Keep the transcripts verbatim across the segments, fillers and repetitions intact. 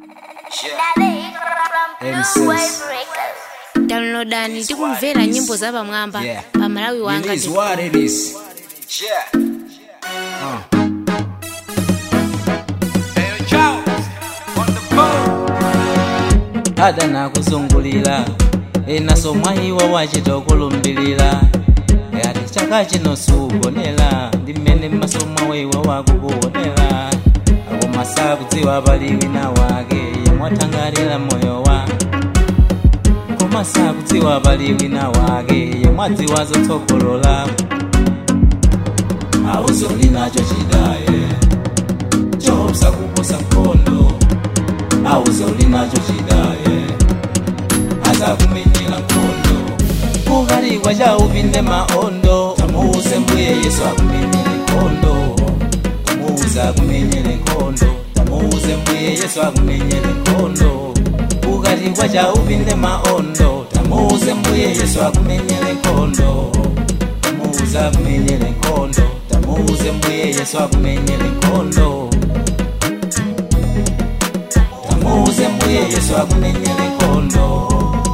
Downloadani tikumvera nyimbo za pamwamba pa Malawi wanga. It is what it is. Yeah. Uh. Hey, Charles, on the phone. Ada na kuzungulira enaso mwayiwa wachitokulumbirira ati chaka chino sugonera ndimene masomwa wewa wakukuonera ako masakudziwa paliwi na wake yemwatangalira moyo wa koma sakudziwa paliwi na wake yemwadziwa zotsogolola awuzoli nacho chidaye chopsa kuposa mkondo awuzoli nacho chidaye azakumenyera mkondo kukalikwa chaupinde maondo tamuuze mbuye Yesu akumenyere mkondo tamuuze akumenyere mkondo tamuuze mbuye Yesu akumenyere mkondo kukalikwa chaupinde maondo tamuuze mbuye Yesu akumenyere mkondo tamuuze akumenyere mkondo tamuuze mbuye Yesu akumenyere mkondo tamuuze mbuye Yesu akumenyere mkondo.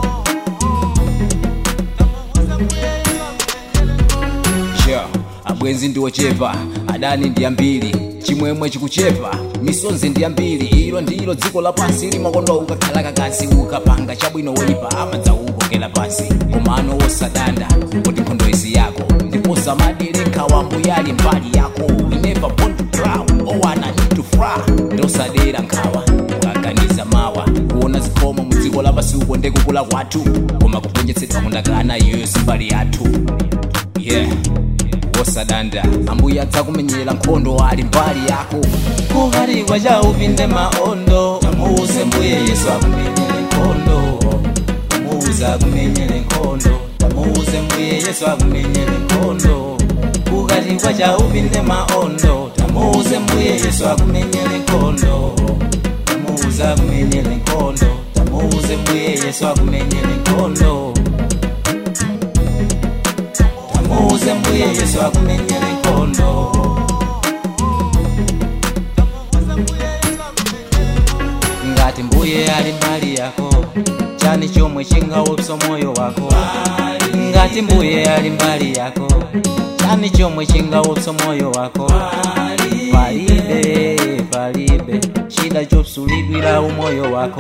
Abwenzi ndiwo chepa adani ndi ambiri chimwemwe chikuchepa misonzi ndi ambiri ilo ndilo dziko lapansi limakondo ukakhala kakasi ukapanga chabwino woyipa amadzawukokera pansi komano wosadanda kuti nkhondo izi yako ndiposa madereka wambuyali mbali yako we never born to drown oh I need to fry ndosadera nkhawa ukaganiza mawa kuona zikomo mu dziko lapansi uko ndekukula kwathu koma kugonjetsedwa kundakana iyoyo simbali yathu yeah. Wosadanda ambuya adzakumenyera nkhondo ali mbali yako kukalikwa chaupinde maondo tamuuze mbuye Yesu akumenyere nkhondo tamuuze akumenyere nkhondo tamuuze mbuye Yesu akumenyere nkhondo kukalikwa chaupinde maondo tamuuze mbuye Yesu akumenyere nkhondo tamuuze akumenyere nkhondo tamuuze mbuye Yesu akumenyere nkhondo tamuuze mbuye Yesu akumenyere nkhondo. Ngati mbuye ali mbali yako chani chomwe chingaopsa moyo wako ngati mbuye ali mbali yako chani chomwe chingaopsa moyo wako palibe palibe chida chopsulidwira umoyo wako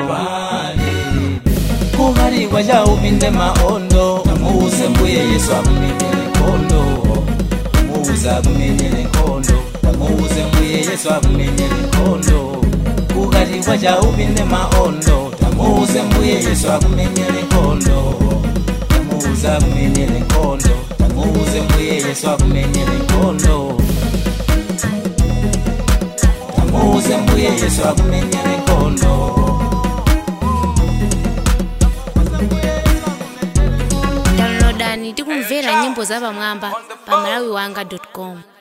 kukalikwa chaupinde maondo tamuuze mbuye Yesu akumenyere nkhondo tamuuze akumenyere nkhondo tamuuze mbuye Yesu akumenyere nkhondo kukalikwa chaupinde maondo tamuuze mbuye Yesu akumenyere nkhondo tamuuze akumenyere nkhondo tamuuze mbuye Yesu akumenyere nkhondo tamuuze mbuye Yesu akumenyere nkhondo. Downloadani tikumvera nyimbo za pamwamba pa malawi wanga dot com.